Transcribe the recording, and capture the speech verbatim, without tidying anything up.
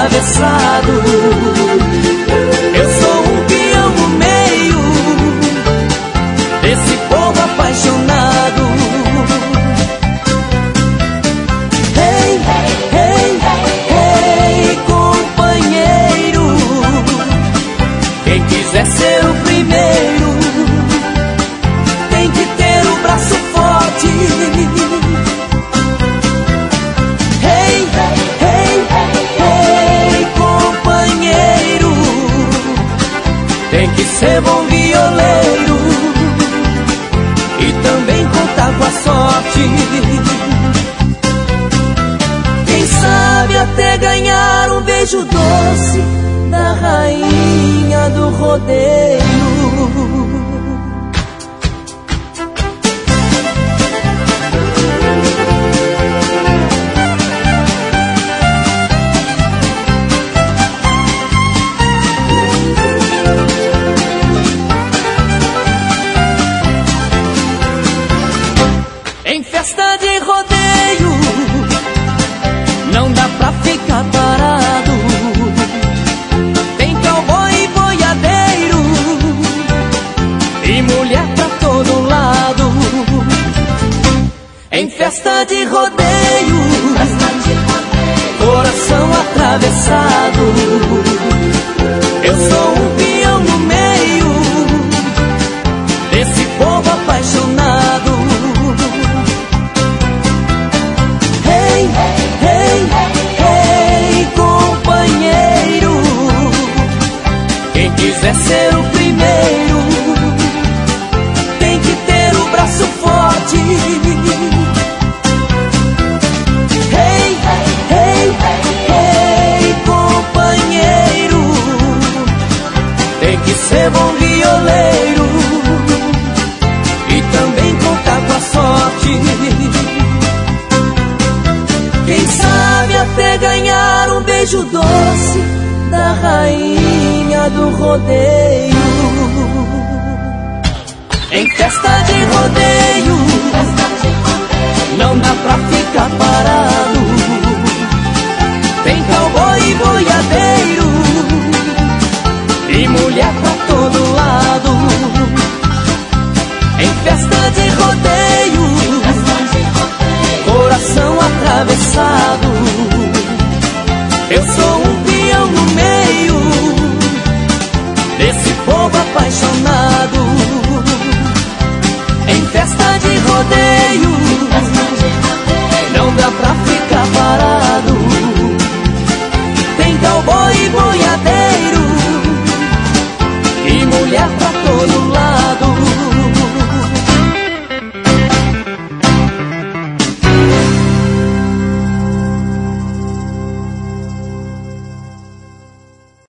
atravessado. Eu sou um peão no meio desse povo apaixonado. Ei, ei, ei, companheiro, quem quiser ser o primeiro tem que ter o braço forte. Ei, ei, ei, companheiro, tem que ser bom violeiro e também contar com a sorte. Quem sabe até ganhar um beijo doce da rainha do rodeio. Em festa de rodeio não dá pra ficar parado. Tem cowboy e boiadeiro e mulher pra todo lado. Em festa de rodeio, coração atravessado. Eu sou um peão no meio desse povo apaixonado. Ei, ei, ei, companheiro, quem quiser ser o primeiro tem que ter o braço forte. Ei, ei, ei, companheiro, tem que ser bom violeiro e também contar com a sorte. Quem sabe até ganhar um beijo doce da rainha do rodeio. Em festa de rodeio não dá pra ficar parado. Tem cowboy e boiadeiro e mulher pra todo lado. Em festa de rodeio, coração atravessado. Eu sou um peão no meio desse povo apaixonado. Em festa de rodeio